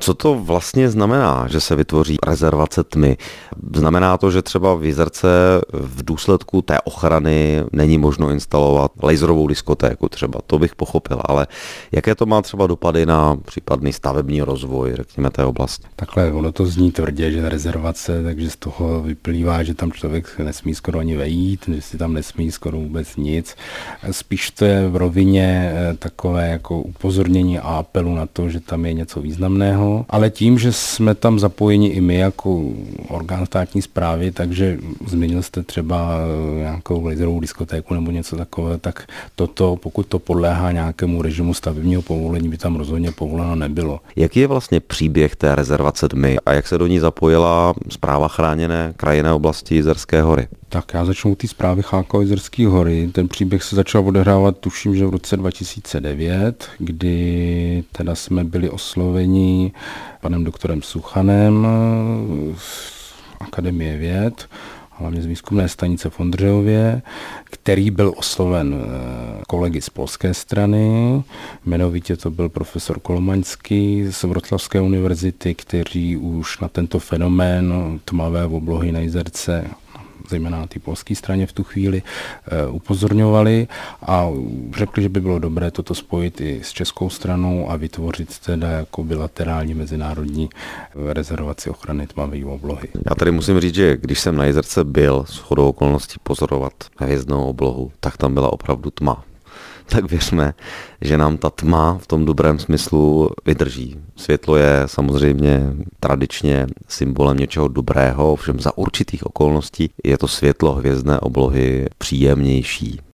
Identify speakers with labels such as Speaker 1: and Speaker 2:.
Speaker 1: Co to vlastně znamená, že se vytvoří rezervace tmy? Znamená to, že třeba v Jizerce v důsledku té ochrany není možno instalovat laserovou diskotéku třeba, to bych pochopil, ale jaké to má třeba dopady na případný stavební rozvoj, řekněme, té oblasti?
Speaker 2: Takhle, ono to zní tvrdě, že rezervace, takže z toho vyplývá, že tam člověk nesmí skoro ani vejít, že si tam nesmí skoro vůbec nic. Spíš to je v rovině takové jako upozornění a apelu na to, že tam je něco významného, ale tím, že jsme tam zapojeni i my jako orgán státní správy, takže zmínil jste třeba nějakou laserovou diskotéku nebo něco takového, tak toto, pokud to podléhá nějakému režimu stavebního povolení, by tam rozhodně povoleno nebylo.
Speaker 1: Jaký je vlastně příběh té rezervace tmy a jak se do ní zapojila Správa chráněné krajinné oblasti Jizerské hory?
Speaker 2: Tak já začnu ty zprávy CHKO Jizerské hory. Ten příběh se začal odehrávat, tuším, že v roce 2009, kdy teda jsme byli osloveni panem doktorem Suchanem z Akademie věd, hlavně z výzkumné stanice v Ondřejově, který byl osloven kolegy z polské strany, jmenovitě to byl profesor Kolomaňský z Wroclawské univerzity, kteří už na tento fenomén tmavé oblohy na Jizerce, zejména na té polské straně v tu chvíli, upozorňovali a řekli, že by bylo dobré toto spojit i s českou stranou a vytvořit teda jako bilaterální mezinárodní rezervaci ochrany tmavé oblohy.
Speaker 1: Já tady musím říct, že když jsem na Jizerce byl shodou okolností pozorovat hvězdnou oblohu, tak tam byla opravdu tma. Tak věřme, že nám ta tma v tom dobrém smyslu vydrží. Světlo je samozřejmě tradičně symbolem něčeho dobrého, ovšem za určitých okolností je to světlo hvězdné oblohy příjemnější.